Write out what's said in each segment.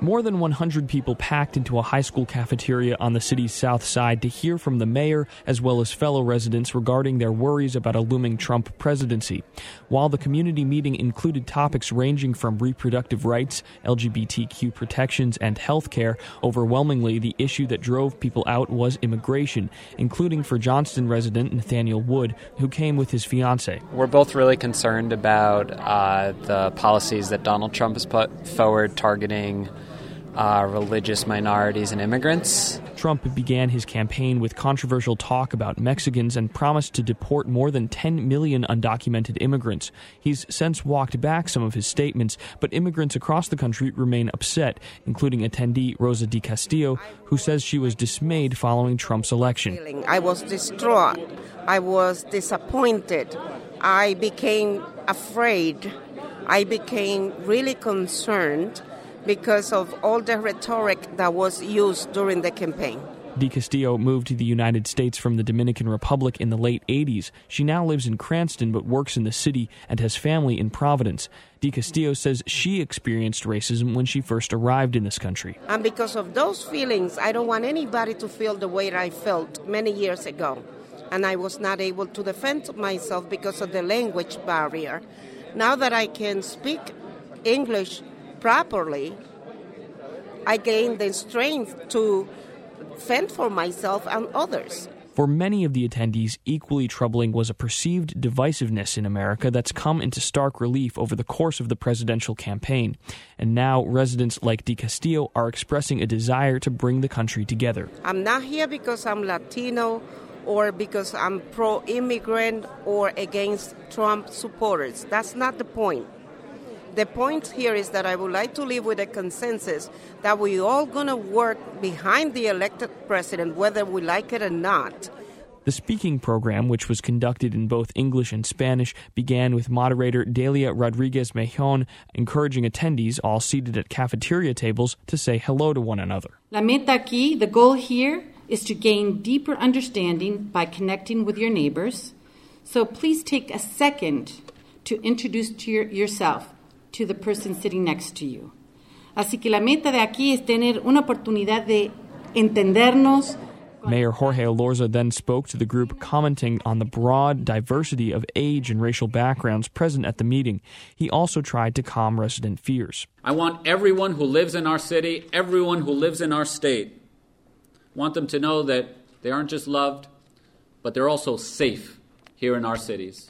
More than 100 people packed into a high school cafeteria on the city's south side to hear from the mayor as well as fellow residents regarding their worries about a looming Trump presidency. While the community meeting included topics ranging from reproductive rights, LGBTQ protections, and health care, overwhelmingly the issue that drove people out was immigration, including for Johnston resident Nathaniel Wood, who came with his fiancée. We're both really concerned about the policies that Donald Trump has put forward targeting religious minorities and immigrants. Trump began his campaign with controversial talk about Mexicans and promised to deport more than 10 million undocumented immigrants. He's since walked back some of his statements, but immigrants across the country remain upset, including attendee Rosa DeCastillo, who says she was dismayed following Trump's election. I was distraught. I was disappointed. I became afraid. I became really concerned because of all the rhetoric that was used during the campaign. DeCastillo moved to the United States from the Dominican Republic in the late 80s. She now lives in Cranston but works in the city and has family in Providence. DeCastillo says she experienced racism when she first arrived in this country. And because of those feelings, I don't want anybody to feel the way I felt many years ago. And I was not able to defend myself because of the language barrier. Now that I can speak English properly, I gained the strength to fend for myself and others. For many of the attendees, equally troubling was a perceived divisiveness in America that's come into stark relief over the course of the presidential campaign. And now residents like DeCastillo are expressing a desire to bring the country together. I'm not here because I'm Latino or because I'm pro-immigrant or against Trump supporters. That's not the point. The point here is that I would like to live with a consensus that we all going to work behind the elected president, whether we like it or not. The speaking program, which was conducted in both English and Spanish, began with moderator Delia Rodriguez Mejon encouraging attendees, all seated at cafeteria tables, to say hello to one another. La meta aquí, the goal here, is to gain deeper understanding by connecting with your neighbors. So please take a second to introduce yourself to the person sitting next to you. Así que la meta de aquí es tener una oportunidad de entendernos. Mayor Jorge Elorza then spoke to the group, commenting on the broad diversity of age and racial backgrounds present at the meeting. He also tried to calm resident fears. I want everyone who lives in our city, everyone who lives in our state, want them to know that they aren't just loved, but they're also safe here in our cities.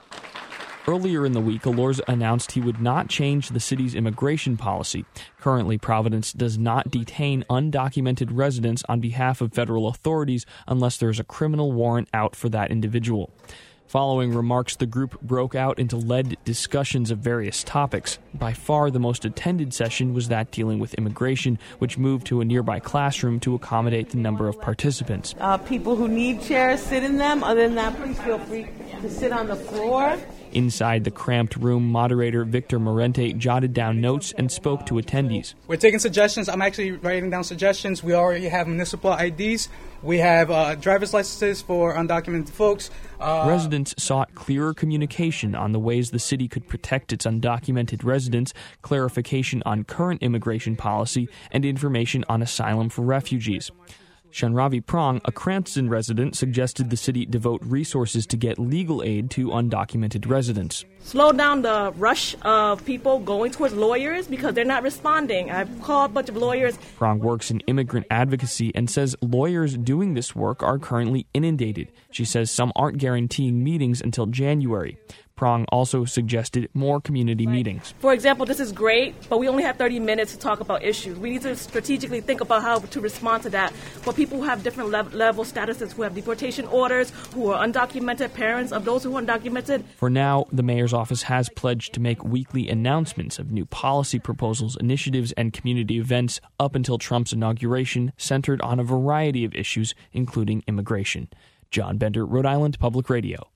Earlier in the week, Elorza announced he would not change the city's immigration policy. Currently, Providence does not detain undocumented residents on behalf of federal authorities unless there is a criminal warrant out for that individual. Following remarks, the group broke out into led discussions of various topics. By far, the most attended session was that dealing with immigration, which moved to a nearby classroom to accommodate the number of participants. People who need chairs, sit in them. Other than that, please feel free to sit on the floor. Inside the cramped room, moderator Victor Morente jotted down notes and spoke to attendees. We're taking suggestions. I'm actually writing down suggestions. We already have municipal IDs. We have driver's licenses for undocumented folks. Residents sought clearer communication on the ways the city could protect its undocumented residents, clarification on current immigration policy, and information on asylum for refugees. Shanravi Prong, a Cranston resident, suggested the city devote resources to get legal aid to undocumented residents. Slow down the rush of people going towards lawyers because they're not responding. I've called a bunch of lawyers. Prong works in immigrant advocacy and says lawyers doing this work are currently inundated. She says some aren't guaranteeing meetings until January. Prong also suggested more community meetings. For example, this is great, but we only have 30 minutes to talk about issues. We need to strategically think about how to respond to that. For people who have different level statuses, who have deportation orders, who are undocumented, parents of those who are undocumented. For now, the mayor's office has pledged to make weekly announcements of new policy proposals, initiatives, and community events up until Trump's inauguration, centered on a variety of issues, including immigration. John Bender, Rhode Island Public Radio.